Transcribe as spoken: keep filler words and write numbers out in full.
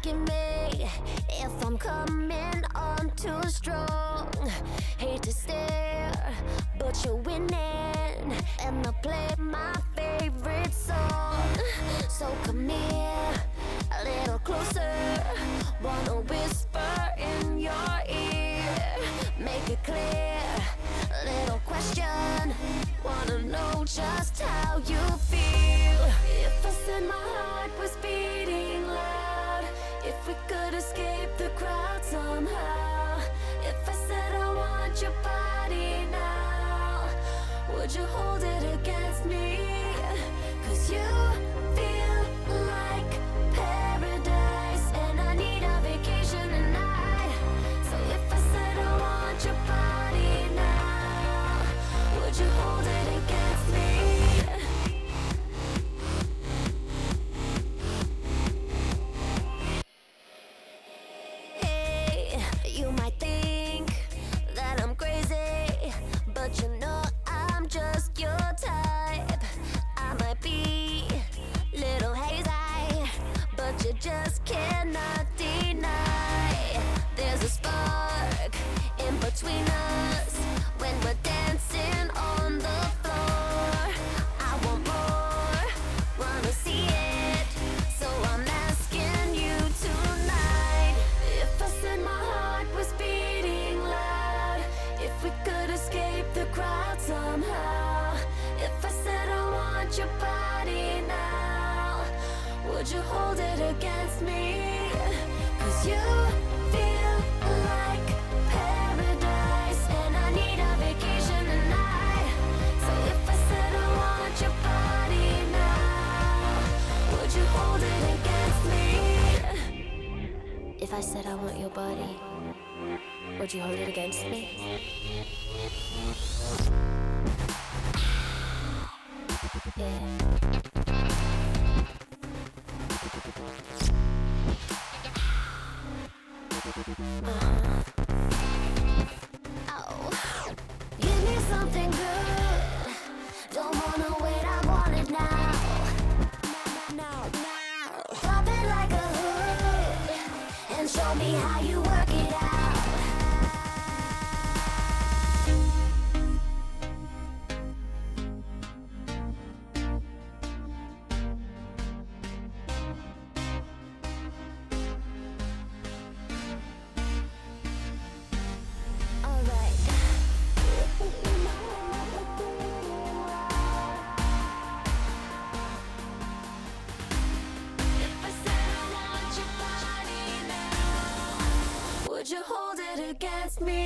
asking me if I'm coming on too strong. Hate to stare, but you're winning, and I play my favorite song. So come here, a little closer. Wanna whisper in your ear, make it clear. Little question, wanna know just how you feel. If I said my heart was beating loud, if we could escape the crowd somehow, if I said I want your body now, would you hold it against me? 'Cause you feel like paradise, and I need a vacation tonight. So if I said I want your body now, would you hold it against me? Hey, you might think that I'm crazy, but you know I'm just your type. I might be little hazy, but you just cannot deny there's a spark in between us when we're dancing on the floor. I want more, wanna see it, so I'm asking you tonight. If I said my heart was beating loud, if we could escape the crowd somehow, if I said I want your body now, would you hold it against me? 'Cause you feel like paradise, and I need a vacation tonight. So if I said I want your body now, would you hold it against me? If I said I want your body, would you hold it against me? Yeah. Oh, give me something good. Don't wanna wait, I want it now. Now, now. Drop it like a hood and show me how you work it out. Alright. If I said I want your body now, would you hold it against me?